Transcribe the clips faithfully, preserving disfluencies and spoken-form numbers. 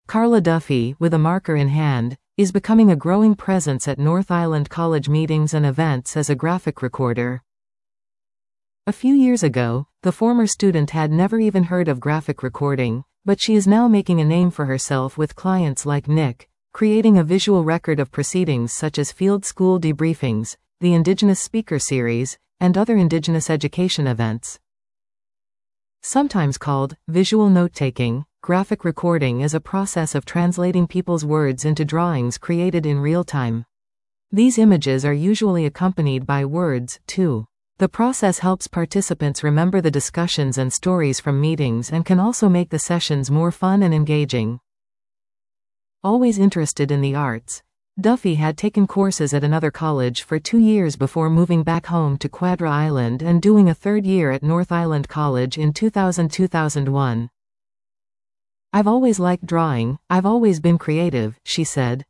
Carla Duffy, with a marker in hand, is becoming a growing presence at North Island College meetings and events as a graphic recorder. A few years ago, the former student had never even heard of graphic recording, but she is now making a name for herself with clients like N I C, creating a visual record of proceedings such as field school debriefings, the Indigenous Speaker Series, and other Indigenous education events. Sometimes called visual note-taking, graphic recording is a process of translating people's words into drawings created in real time. These images are usually accompanied by words, too. The process helps participants remember the discussions and stories from meetings and can also make the sessions more fun and engaging. Always interested in the arts, Duffy had taken courses at another college for two years before moving back home to Quadra Island and doing a third year at North Island College in two thousand to two thousand one. "I've always liked drawing, I've always been creative," she said.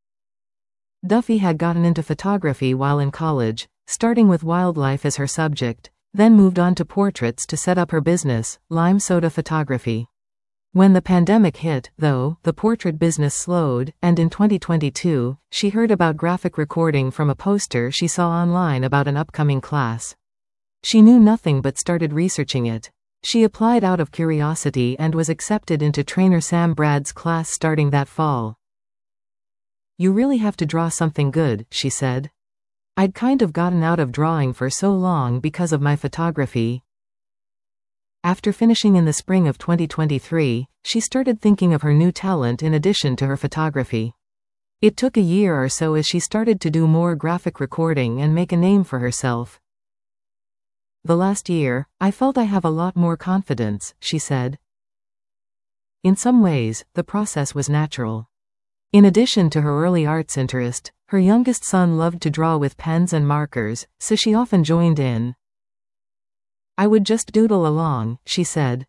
Duffy had gotten into photography while in college, starting with wildlife as her subject, then moved on to portraits to set up her business, Lime Soda Photography. When the pandemic hit, though, the portrait business slowed, and in twenty twenty-two, she heard about graphic recording from a poster she saw online about an upcoming class. She knew nothing but started researching it. She applied out of curiosity and was accepted into trainer Sam Brad's class starting that fall. "You really have to draw something good," she said. "I'd kind of gotten out of drawing for so long because of my photography." After finishing in the spring of twenty twenty-three, she started thinking of her new talent in addition to her photography. It took a year or so as she started to do more graphic recording and make a name for herself. "The last year, I felt I have a lot more confidence," she said. In some ways, the process was natural. In addition to her early arts interest, her youngest son loved to draw with pens and markers, so she often joined in. "I would just doodle along," she said.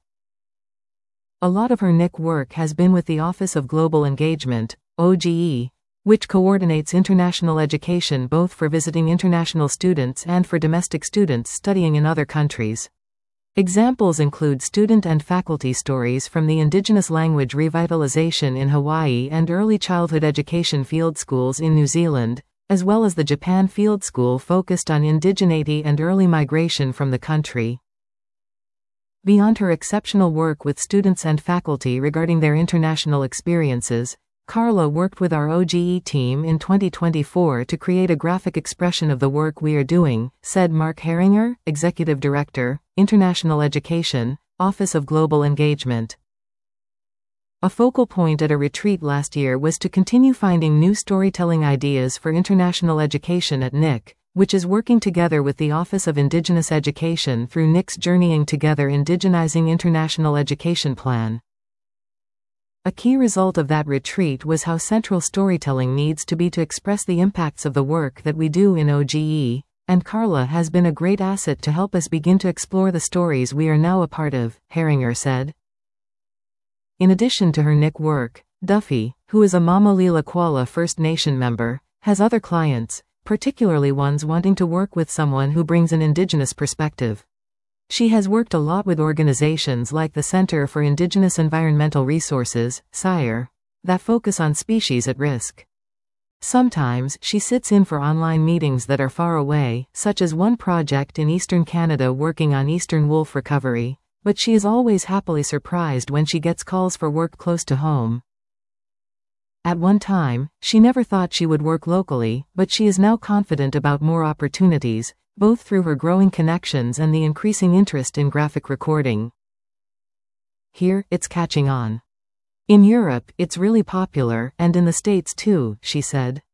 A lot of her N I C work has been with the Office of Global Engagement, O G E, which coordinates international education both for visiting international students and for domestic students studying in other countries. Examples include student and faculty stories from the Indigenous language revitalization in Hawaii and early childhood education field schools in New Zealand, as well as the Japan Field School focused on indigeneity and early migration from the country. Beyond her exceptional work with students and faculty regarding their international experiences, Carla worked with our O G E team in twenty twenty-four to create a graphic expression of the work we are doing, said Mark Herringer, Executive Director, International Education, Office of Global Engagement. A focal point at a retreat last year was to continue finding new storytelling ideas for international education at N I C, which is working together with the Office of Indigenous Education through N I C's Journeying Together Indigenizing International Education Plan. A key result of that retreat was how central storytelling needs to be to express the impacts of the work that we do in O G E, and Carla has been a great asset to help us begin to explore the stories we are now a part of, Herringer said. In addition to her N I C work, Duffy, who is a Mamalila Kuala First Nation member, has other clients, particularly ones wanting to work with someone who brings an Indigenous perspective. She has worked a lot with organizations like the Center for Indigenous Environmental Resources, C I R, that focus on species at risk. Sometimes, she sits in for online meetings that are far away, such as one project in eastern Canada working on eastern wolf recovery, but she is always happily surprised when she gets calls for work close to home. At one time, she never thought she would work locally, but she is now confident about more opportunities, both through her growing connections and the increasing interest in graphic recording. "Here, it's catching on. In Europe, it's really popular, and in the States too," she said.